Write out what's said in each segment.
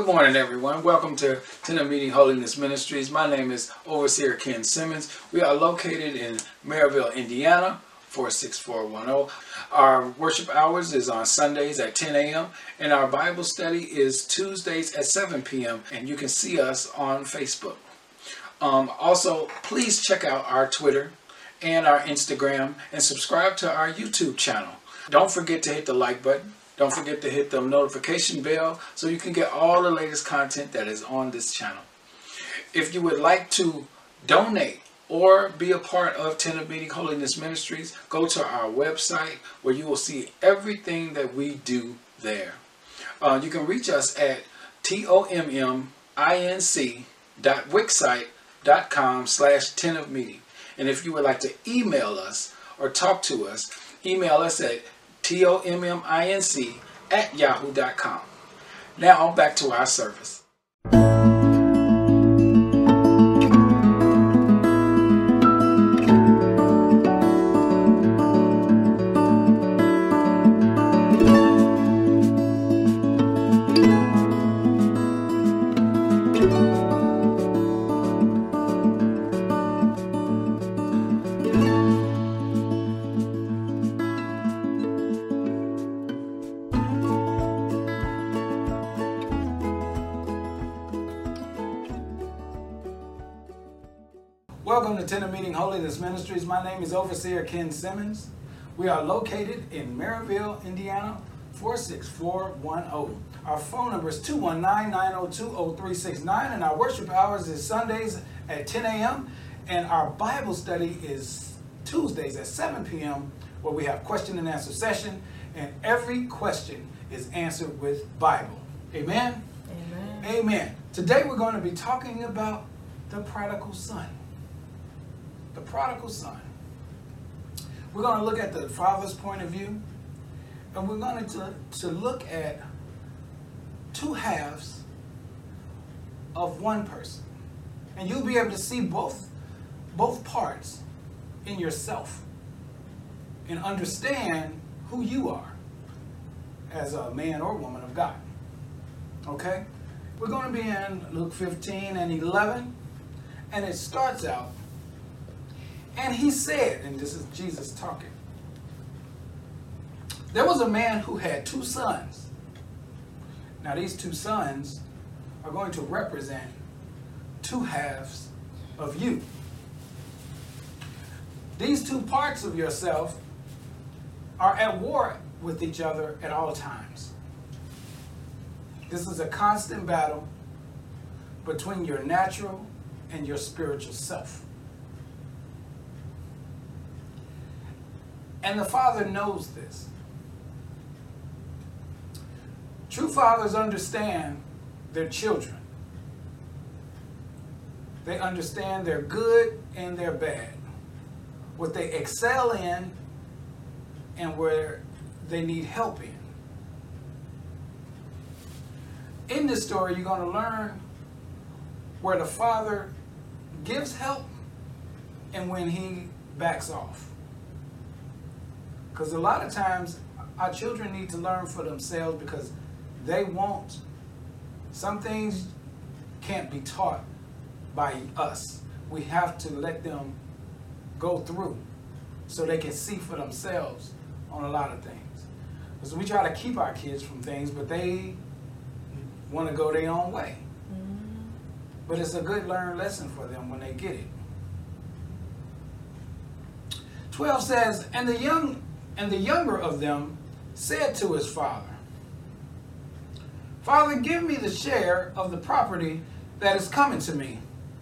Good morning, everyone. Welcome to Tent of Meeting Holiness Ministries. My name is Overseer Ken Simmons. We are located in Maryville, Indiana, 46410. Our worship hours is on Sundays at 10 a.m. and our Bible study is Tuesdays at 7 p.m. and you can see us on Facebook. Also, please check out our Twitter and our Instagram and subscribe to our YouTube channel. Don't forget to hit the like button. Don't forget to hit the notification bell so you can get all the latest content that is on this channel. If you would like to donate or be a part of Tent of Meeting Holiness Ministries, go to our website where you will see everything that we do there. You can reach us at tomminc.wixsite.com/tentofmeeting. And if you would like to email us or talk to us, email us at tomminc@yahoo.com. Now back to our service. Welcome to Tent of Meeting Holiness Ministries. My name is Overseer Ken Simmons. We are located in Maryville, Indiana, 46410. Our phone number is 219-902-0369 and our worship hours is Sundays at 10 a.m. and our Bible study is Tuesdays at 7 p.m. where we have question and answer session and every question is answered with Bible. Amen? Amen. Amen. Today we're going to be talking about the prodigal son. The prodigal son. We're going to look at the father's point of view, and we're going to look at two halves of one person. And you'll be able to see both parts in yourself and understand who you are as a man or woman of God. Okay? We're going to be in Luke 15 and 11, and it starts out, and he said, and this is Jesus talking, there was a man who had two sons. Now these two sons are going to represent two halves of you. These two parts of yourself are at war with each other at all times. This is a constant battle between your natural and your spiritual self. And the father knows this. True fathers understand their children. They understand their good and their bad, what they excel in and where they need help in. In this story, you're going to learn where the father gives help and when he backs off. Because a lot of times our children need to learn for themselves because they won't. Some things can't be taught by us. We have to let them go through so they can see for themselves on a lot of things. Because we try to keep our kids from things, but they want to go their own way. But it's a good learned lesson for them when they get it. 12 says, and the younger of them said to his father, Father, give me the share of the property that is coming to me.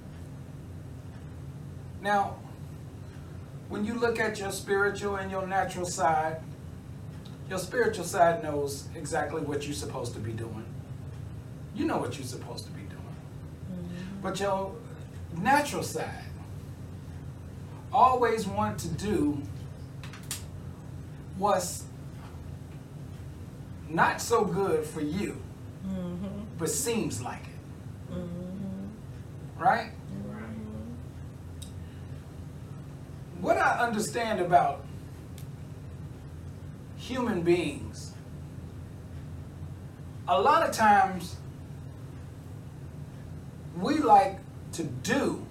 Now, when you look at your spiritual and your natural side, your spiritual side knows exactly what you're supposed to be doing. You know what you're supposed to be doing. But your natural side always want to do what's not so good for you, but seems like it. Right? What I understand about human beings, a lot of times we like to do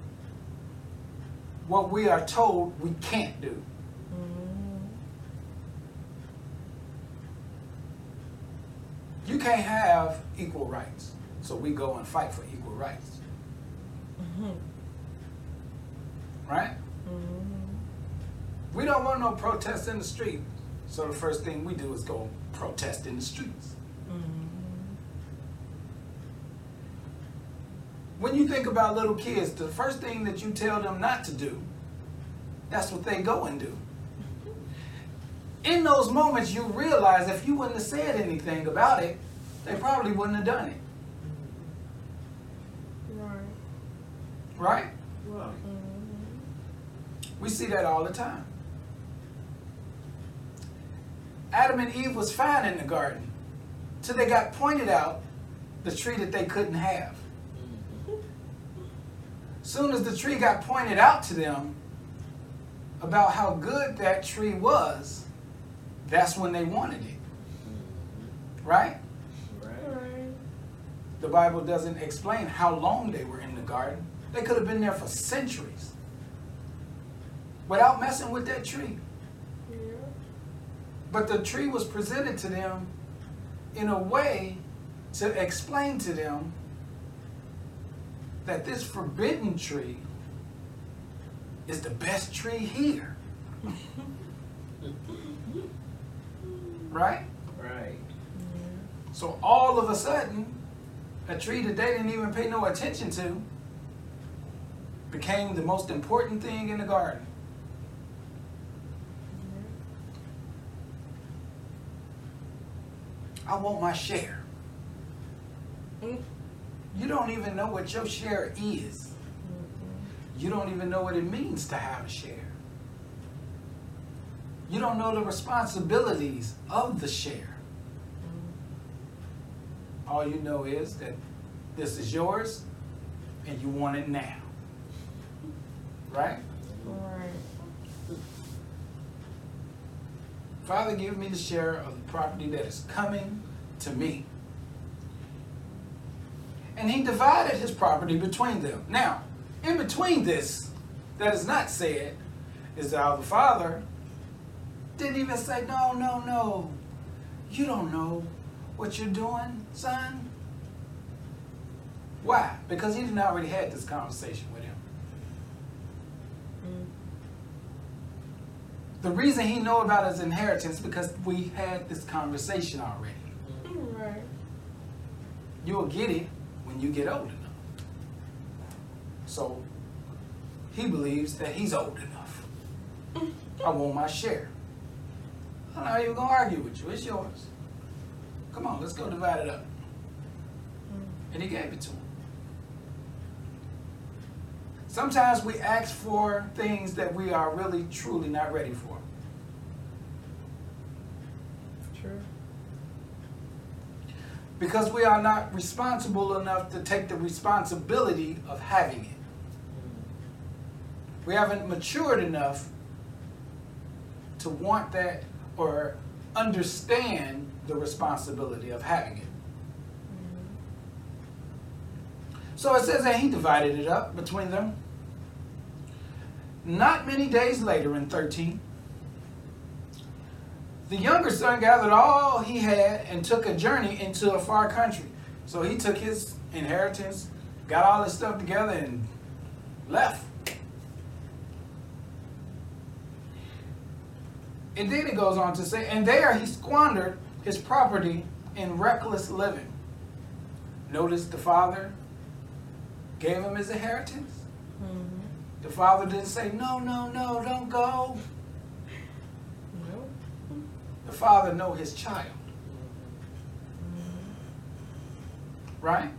what we are told we can't do. You can't have equal rights, so we go and fight for equal rights. Right? We don't want no protests in the street, so the first thing we do is go protest in the streets. When you think about little kids, the first thing that you tell them not to do, that's what they go and do. In those moments, you realize if you wouldn't have said anything about it, they probably wouldn't have done it. Right? Right. We see that all the time. Adam and Eve was fine in the garden till they got pointed out the tree that they couldn't have. Soon as the tree got pointed out to them about how good that tree was, that's when they wanted it. Right? Right. The Bible doesn't explain how long they were in the garden. They could have been there for centuries without messing with that tree. Yeah. But the tree was presented to them in a way to explain to them that this forbidden tree is the best tree here. Right? Right. So all of a sudden, a tree that they didn't even pay no attention to became the most important thing in the garden. I want my share. You don't even know what your share is. You don't even know what it means to have a share. You don't know the responsibilities of the share. All you know is that this is yours and you want it now. Right? Right. Father, give me the share of the property that is coming to me. And he divided his property between them. Now, in between this, that is not said, is that the Father didn't even say, no, no, no. You don't know what you're doing, son. Why? Because he didn't already had this conversation with him. The reason he know about his inheritance is because we had this conversation already. Right. You'll get it when you get old enough. So he believes that he's old enough. I want my share. I'm not even going to argue with you. It's yours. Come on, let's go divide it up. And he gave it to him. Sometimes we ask for things that we are really, truly not ready for. True. Because we are not responsible enough to take the responsibility of having it. We haven't matured enough to want that or understand the responsibility of having it. So it says that he divided it up between them. Not many days later, in 13, the younger son gathered all he had and took a journey into a far country. So he took his inheritance, got all his stuff together, and left. And then it goes on to say, and there he squandered his property in reckless living. Notice the father gave him his inheritance. The father didn't say, no, no, no, don't go. Nope. The father knows his child. Right?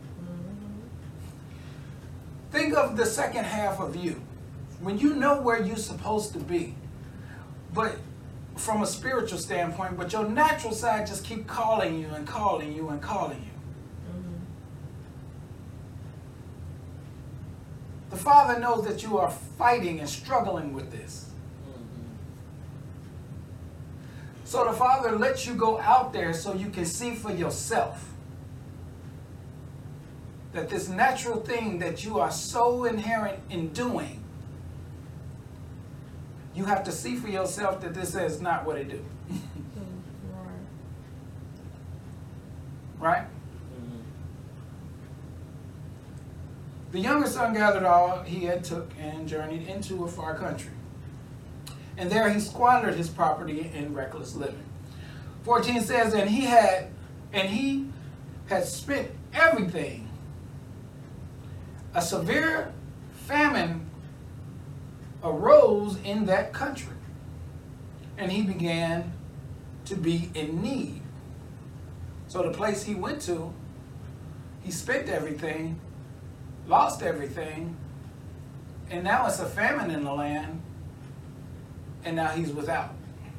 Think of the second half of you. When you know where you're supposed to be, but from a spiritual standpoint, but your natural side just keep calling you and calling you and calling you. The Father knows that you are fighting and struggling with this. So the Father lets you go out there so you can see for yourself. that this natural thing that you are so inherent in doing, you have to see for yourself that this is not what it do. Right? The younger son gathered all he had took and journeyed into a far country. And there he squandered his property in reckless living. 14 says, and he had spent everything. A severe famine arose in that country, and he began to be in need. So the place he went to, he spent everything, lost everything, and now it's a famine in the land, and now he's without.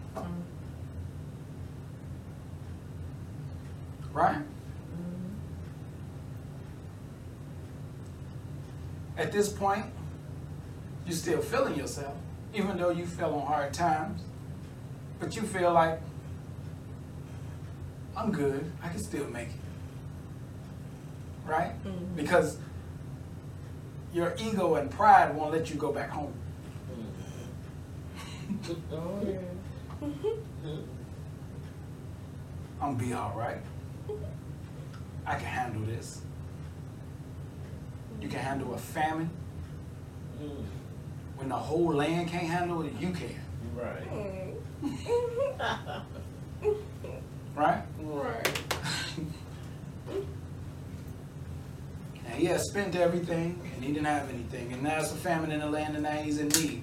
Right? At this point, you're still feeling yourself, even though you fell on hard times, but you feel like, I'm good, I can still make it. Right? Because your ego and pride won't let you go back home. Oh, yeah. I'm gonna be all right. I can handle this. You can handle a famine. When the whole land can't handle it, you can. Right. Right? Right. And he had spent everything, and he didn't have anything. And now it's a famine in the land, and now he's in need.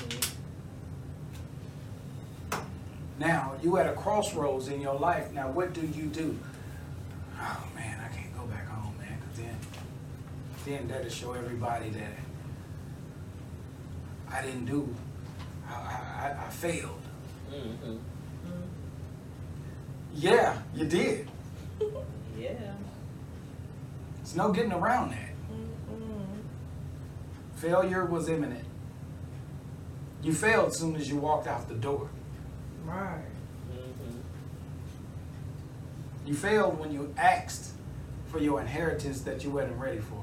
Now, you at a crossroads in your life. Now, what do you do? Oh, man, I can't go back home, man, because then that'll show everybody that I didn't do. I failed. Yeah, you did. Yeah. There's no getting around that. Failure was imminent. You failed as soon as you walked out the door. Right. You failed when you asked for your inheritance that you wasn't ready for.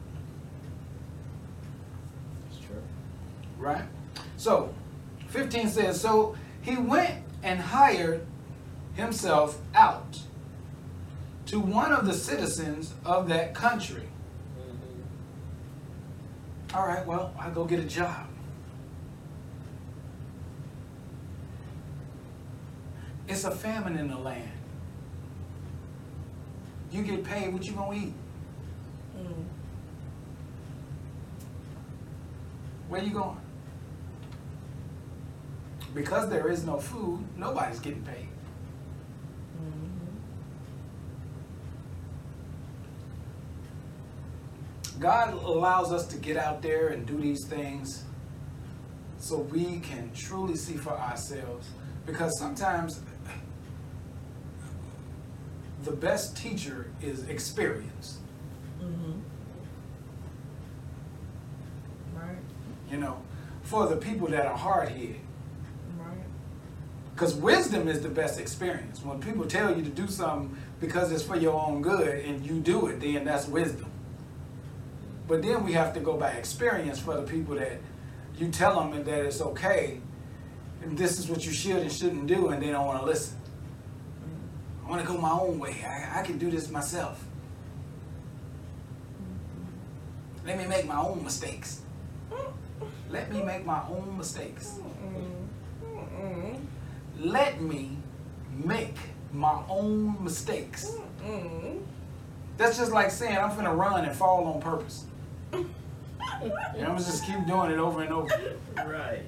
It's true. Right? So, 15 says, so he went and hired himself out to one of the citizens of that country. All right, well, I'll go get a job. It's a famine in the land. You get paid, what you gonna eat? Where you going? Because there is no food, nobody's getting paid. God allows us to get out there and do these things so we can truly see for ourselves. Because sometimes the best teacher is experience. Right. You know, for the people that are hard-headed. Right. Because wisdom is the best experience. When people tell you to do something because it's for your own good and you do it, then that's wisdom. But then we have to go by experience for the people that you tell them that it's okay and this is what you should and shouldn't do, and they don't want to listen. I want to go my own way. I can do this myself. Let me make my own mistakes. Let me make my own mistakes. Let me make my own mistakes. That's just like saying I'm finna run and fall on purpose. And I'm gonna just keep doing it over and over. Right.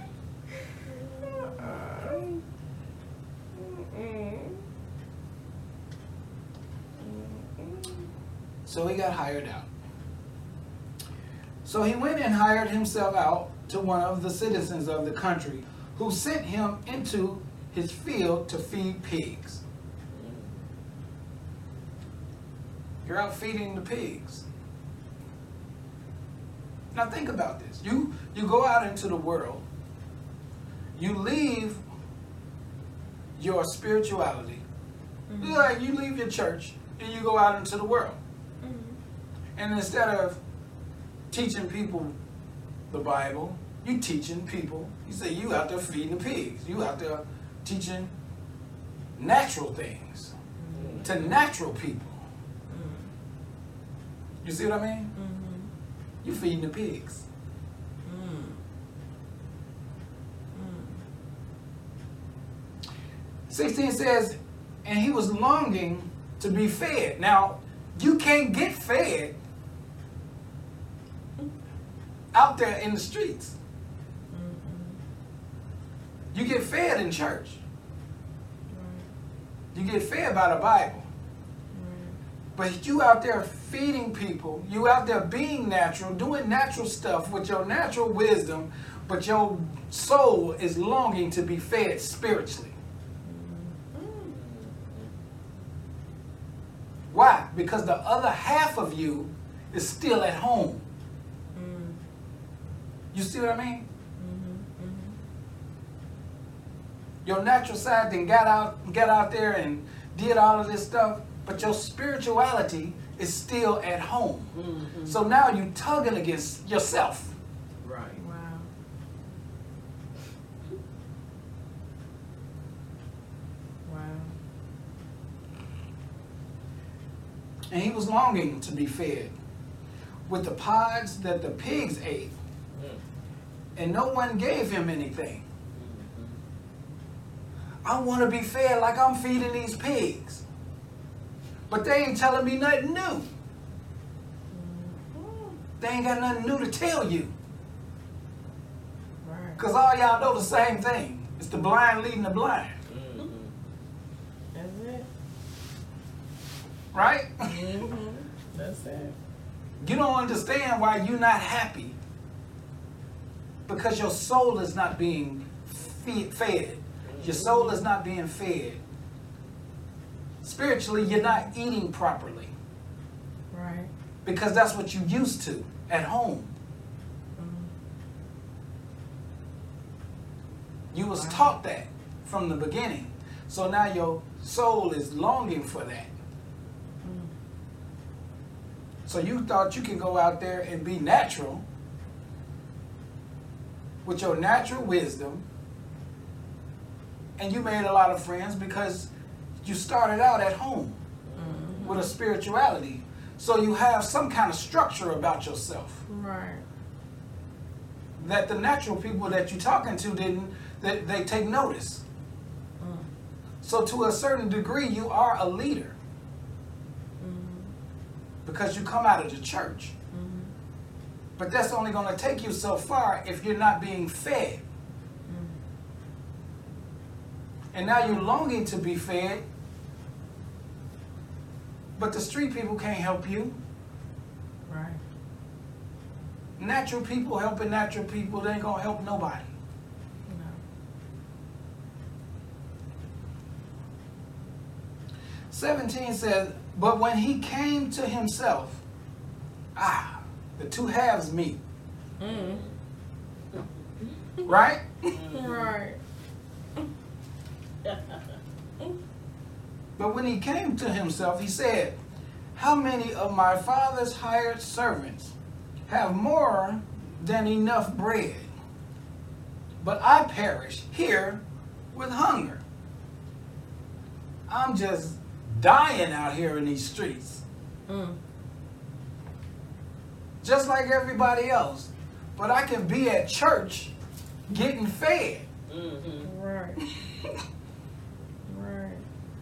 So he got hired out. So he went and hired himself out to one of the citizens of the country, who sent him into his field to feed pigs. You're out feeding the pigs. Now think about this. You go out into the world. You leave your spirituality. Like you leave your church and you go out into the world. And instead of teaching people the Bible, you teaching people. You say you out there feeding the pigs. You out there teaching natural things to natural people. You see what I mean? Mm-hmm. You feeding the pigs. 16 says, and he was longing to be fed. Now, you can't get fed out there in the streets. You get fed in church. You get fed by the Bible. But you out there feeding people, you out there being natural, doing natural stuff with your natural wisdom, but your soul is longing to be fed spiritually. Why? Because the other half of you is still at home. You see what I mean? Your natural side then got out there and did all of this stuff, but your spirituality is still at home. So now you tugging against yourself. Right. Wow. Wow. And he was longing to be fed with the pods that the pigs ate, and no one gave him anything. I want to be fed like I'm feeding these pigs. But they ain't telling me nothing new. They ain't got nothing new to tell you. Right. Because all y'all know the same thing. It's the blind leading the blind. That's it. Right? That's it. You don't understand why you're not happy. Because your soul is not being fed. Your soul is not being fed. Spiritually, you're not eating properly. Right. Because that's what you used to at home. You was taught that from the beginning. So now your soul is longing for that. So you thought you can go out there and be natural with your natural wisdom, and you made a lot of friends because you started out at home with a spirituality. So you have some kind of structure about yourself Right. that the natural people that you're talking to they take notice. So to a certain degree, you are a leader because you come out of the church. But that's only going to take you so far if you're not being fed. And now you're longing to be fed, but the street people can't help you. Right. Natural people helping natural people, they ain't going to help nobody. No. 17 says, but when he came to himself, the two halves meet. Right? Right. But when he came to himself, he said, how many of my father's hired servants have more than enough bread? But I perish here with hunger. I'm just dying out here in these streets. Just like everybody else. But I can be at church getting fed. Right. Right.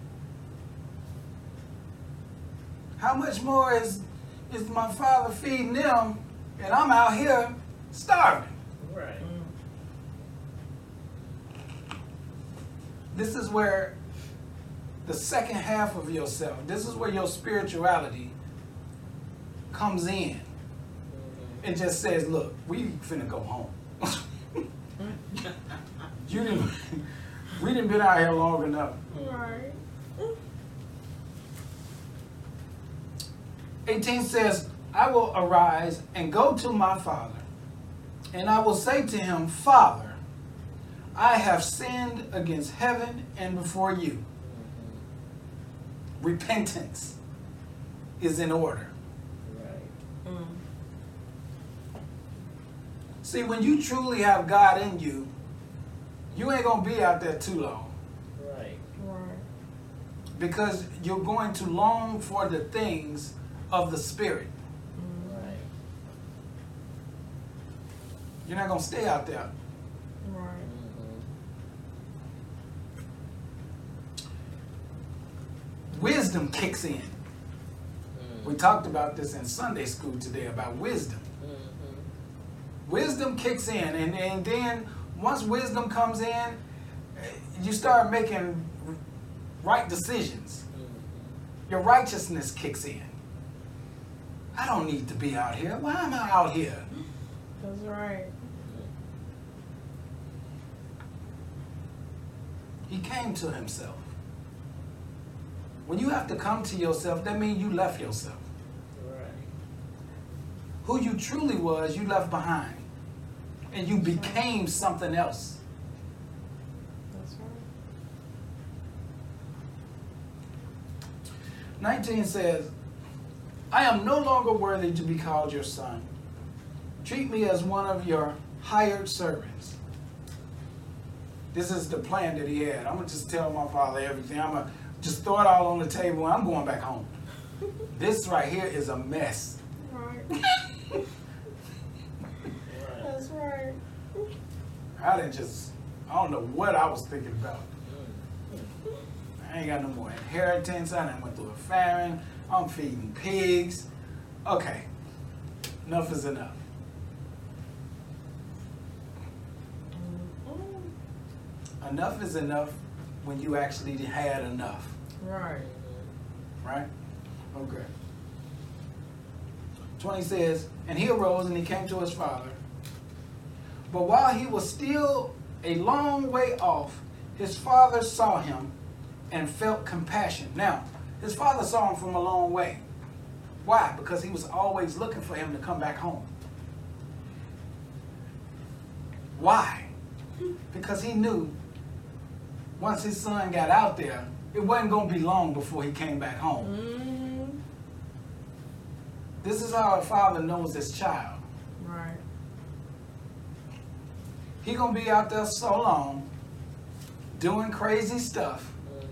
How much more is my father feeding them and I'm out here starving? Right. This is where the second half of yourself, this is where your spirituality comes in. It just says, look, we finna go home. We done been out here long enough. Right. 18 says, I will arise and go to my father, and I will say to him, Father, I have sinned against heaven and before you. Repentance is in order. Right. See, when you truly have God in you, you ain't going to be out there too long. Right. Right. Because you're going to long for the things of the Spirit. Right. You're not going to stay out there. Right. Wisdom kicks in. We talked about this in Sunday school today about wisdom. Wisdom kicks in, and then once wisdom comes in, you start making right decisions. Your righteousness kicks in. I don't need to be out here. Why am I out here? That's right. He came to himself. When you have to come to yourself, that means you left yourself. Right. Who you truly was, you left behind. And you became something else. That's right. 19 says, I am no longer worthy to be called your son. Treat me as one of your hired servants. This is the plan that he had. I'm going to just tell my father everything. I'm going to just throw it all on the table and I'm going back home. This right here is a mess. Right. Right. That's right. I don't know what I was thinking about. I ain't got no more inheritance. I done went through a famine. I'm feeding pigs. Okay, enough is enough. Enough is enough when you actually had enough, Right. right? Okay. 20 says, and he arose and he came to his father. But while he was still a long way off, his father saw him and felt compassion. Now, his father saw him from a long way. Why? Because he was always looking for him to come back home. Why? Because he knew once his son got out there, it wasn't going to be long before he came back home. Mm-hmm. This is how a father knows his child. Right. He going to be out there so long doing crazy stuff.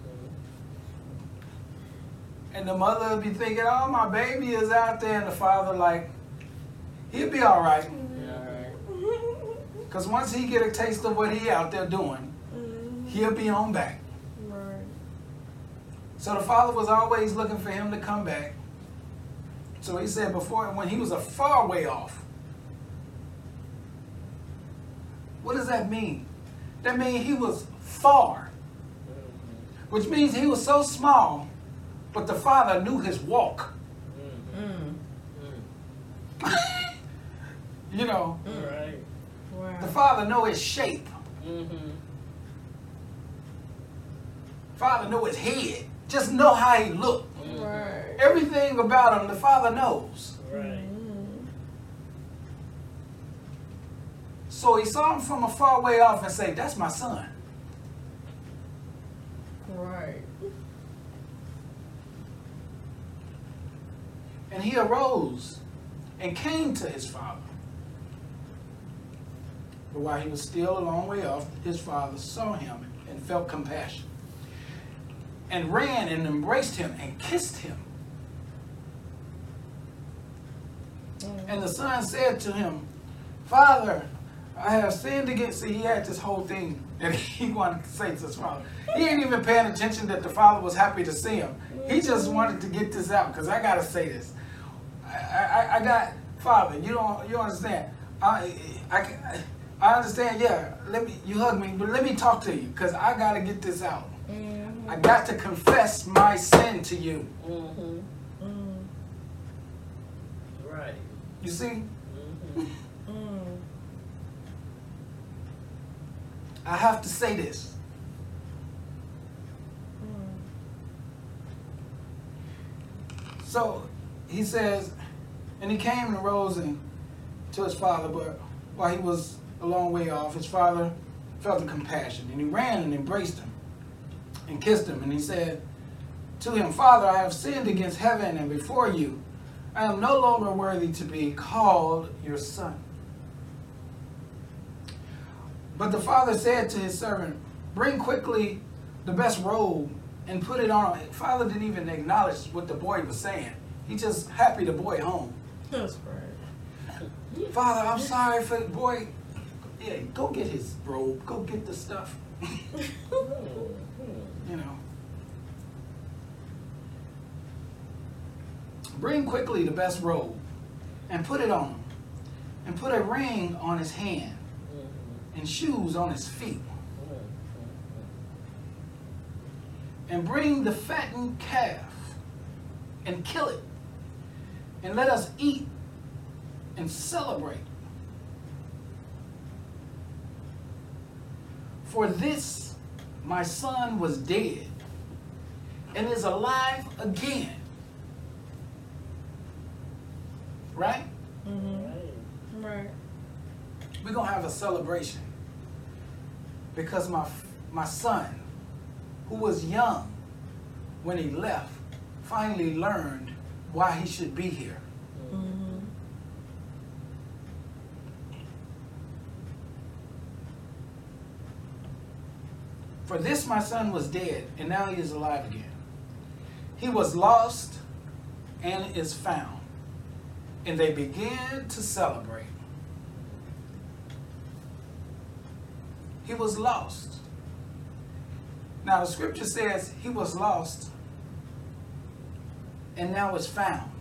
And the mother will be thinking, oh, my baby is out there. And the father like, he'll be all right. Because once he get a taste of what he out there doing, he'll be on back. Right. So the father was always looking for him to come back. So he said before, when he was a far way off. What does that mean? That means he was far. Which means he was so small, but the father knew his walk. You know, Right. Wow. the father know his shape. Father know his head. Just know how he looked. Right. Everything about him, the father knows. Right. So he saw him from a far way off and say, that's my son. Right. And he arose and came to his father. But while he was still a long way off, his father saw him and felt compassion, and ran and embraced him and kissed him. And the son said to him, Father, I have sinned against. See, he had this whole thing that he wanted to say to his father. He ain't even paying attention that the father was happy to see him. He just wanted to get this out, because I got to say this. I got, Father, you understand. I understand, yeah, you hug me, but let me talk to you, because I got to get this out. I got to confess my sin to you. Right. You see? I have to say this. So he says, and he came and arose and to his father, but while he was a long way off, his father felt the compassion, and he ran and embraced him and kissed him, and he said to him, Father, I have sinned against heaven and before you. I am no longer worthy to be called your son. But the father said to his servant, bring quickly the best robe and put it on him. Father didn't even acknowledge what the boy was saying. He just happy the boy home. That's right. Father, I'm sorry for the boy. Yeah, go get his robe. Go get the stuff. You know. Bring quickly the best robe and put it on him. And put a ring on his hand and shoes on his feet. And bring the fattened calf and kill it. And let us eat and celebrate. For this my son was dead and is alive again. Right? Mm-hmm. Right. We're going to have a celebration. Because my son, who was young when he left, finally learned why he should be here. Mm-hmm. For this my son was dead, and now he is alive again. He was lost and is found. And they began to celebrate. He was lost. Now the scripture says he was lost and now is found.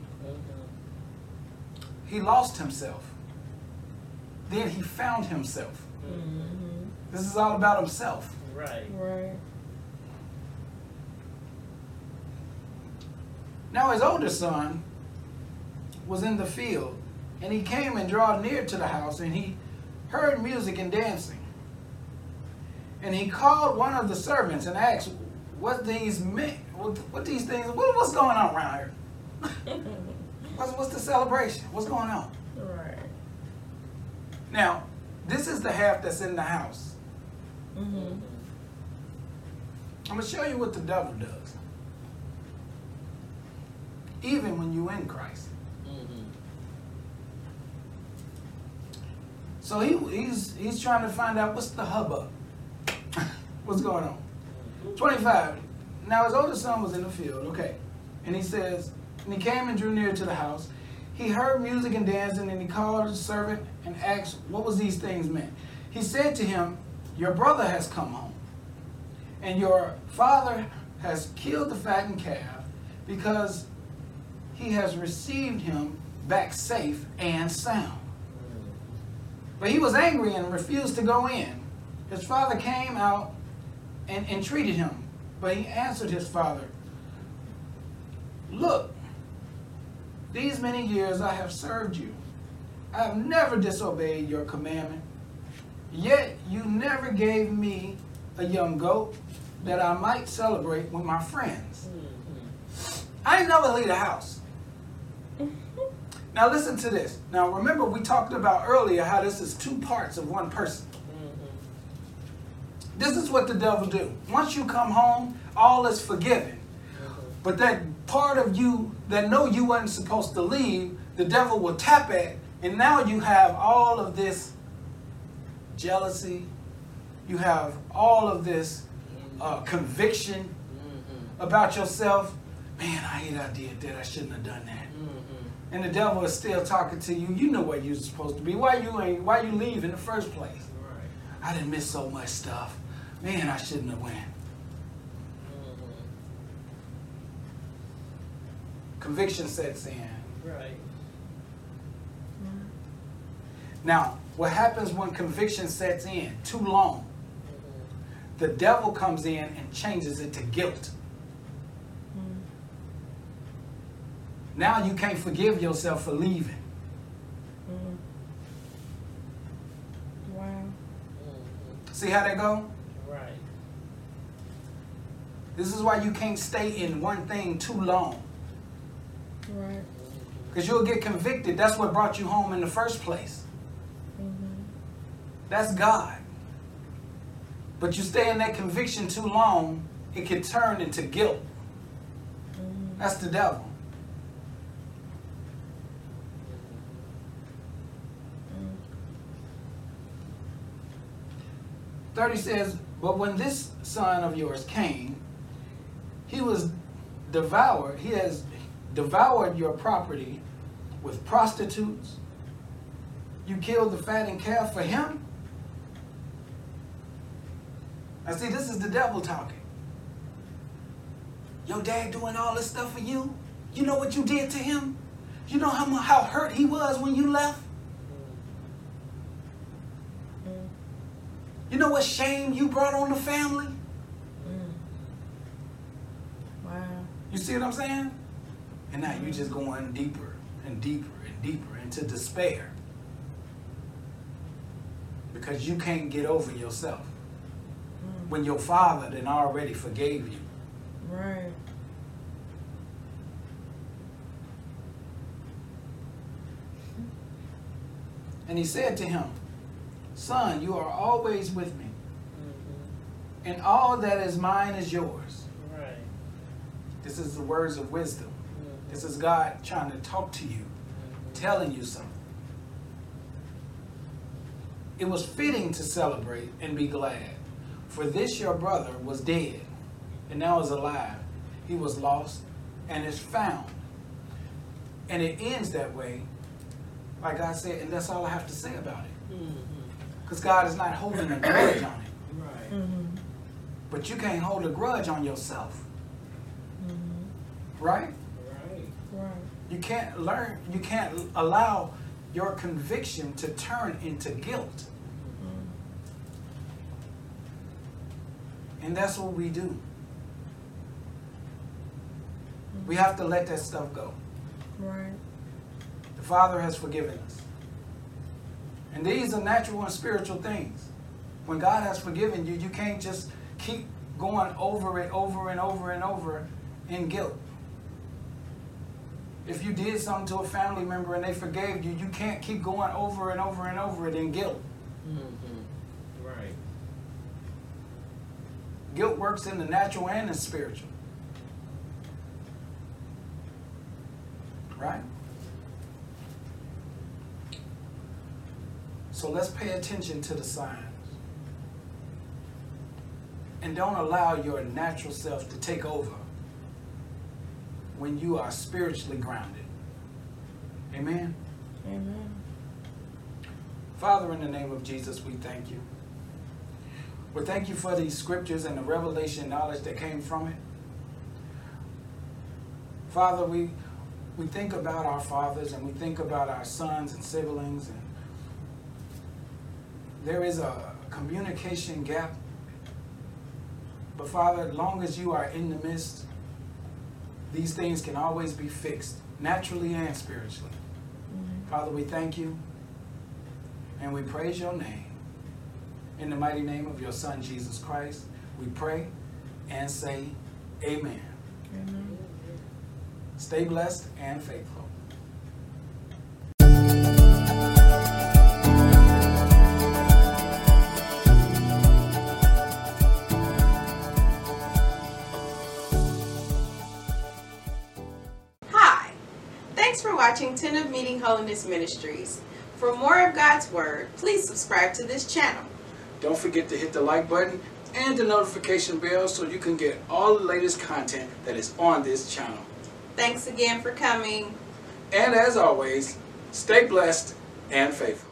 He lost himself. Then he found himself. Mm-hmm. This is all about himself. Right. Right. Now his older son was in the field, and he came and drawed near to the house, and he heard music and dancing. And he called one of the servants and asked what these meant, what these things, what's going on around here? What's the celebration? What's going on? Right. Now, this is the half that's in the house. Mm-hmm. I'm going to show you what the devil does. Even when you're in Christ. So he's trying to find out what's the hubbub. What's going on? 25. Now his older son was in the field, okay. And he says, and he came and drew near to the house. He heard music and dancing, and he called his servant and asked what was these things meant. He said to him, your brother has come home, and your father has killed the fattened calf because he has received him back safe and sound. But he was angry and refused to go in. His father came out and entreated him. But he answered his father, look, these many years I have served you. I have never disobeyed your commandment. Yet you never gave me a young goat that I might celebrate with my friends. I ain't never leave the house. Now listen to this. Now remember we talked about earlier how this is two parts of one person. This is what the devil do. Once you come home, all is forgiven. But that part of you that know you wasn't supposed to leave, the devil will tap at, and now you have all of this jealousy. You have all of this conviction about yourself. Man, I hate I did that. I shouldn't have done that. And the devil is still talking to you. You know where you're supposed to be. Why you leave in the first place? Right. I didn't miss so much stuff. Man, I shouldn't have went. Conviction sets in. Right. Now, what happens when conviction sets in too long? The devil comes in and changes it to guilt. Now you can't forgive yourself for leaving. Wow. See how that go? Right. This is why you can't stay in one thing too long. Right. Because you'll get convicted. That's what brought you home in the first place. That's God. But you stay in that conviction too long, it can turn into guilt. That's the devil. 30 says, but when this son of yours came, he was devoured. He has devoured your property with prostitutes. You killed the fattened calf for him. Now see, this is the devil talking. Your dad doing all this stuff for you. You know what you did to him? You know how hurt he was when you left? You know what shame you brought on the family? Wow. You see what I'm saying? And now you're just going deeper and deeper and deeper into despair. Because you can't get over yourself. When your father then already forgave you. Right. And he said to him, son, you are always with me. And all that is mine is yours. Right. This is the words of wisdom. This is God trying to talk to you, telling you something. It was fitting to celebrate and be glad, for this your brother was dead, and now is alive. He was lost and is found. And it ends that way, like God said, and that's all I have to say about it. Because God is not holding a grudge on it. Right. Mm-hmm. But you can't hold a grudge on yourself. Right? Right. Right. You can't allow your conviction to turn into guilt. And that's what we do. We have to let that stuff go. Right. The Father has forgiven us. And these are natural and spiritual things. When God has forgiven you, you can't just keep going over it over and over and over in guilt. If you did something to a family member and they forgave you, you can't keep going over and over and over it in guilt. Right. Guilt works in the natural and the spiritual. Right? So let's pay attention to the signs. And don't allow your natural self to take over when you are spiritually grounded. Amen? Amen. Father, in the name of Jesus, we thank you. We thank you for these scriptures and the revelation knowledge that came from it. Father, we think about our fathers and we think about our sons and siblings, and there is a communication gap. But Father, as long as you are in the midst, these things can always be fixed, naturally and spiritually. Father, we thank you and we praise your name. In the mighty name of your Son, Jesus Christ, we pray and say amen. Amen. Stay blessed and faithful. Hi, thanks for watching 10 of Meeting Holiness Ministries. For more of God's Word, please subscribe to this channel. Don't forget to hit the like button and the notification bell so you can get all the latest content that is on this channel. Thanks again for coming. And as always, stay blessed and faithful.